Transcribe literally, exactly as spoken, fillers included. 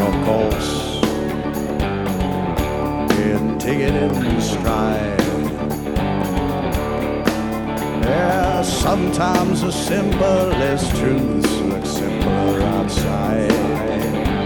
of course, and take it in stride. Yeah, sometimes the simplest truths look simpler outside.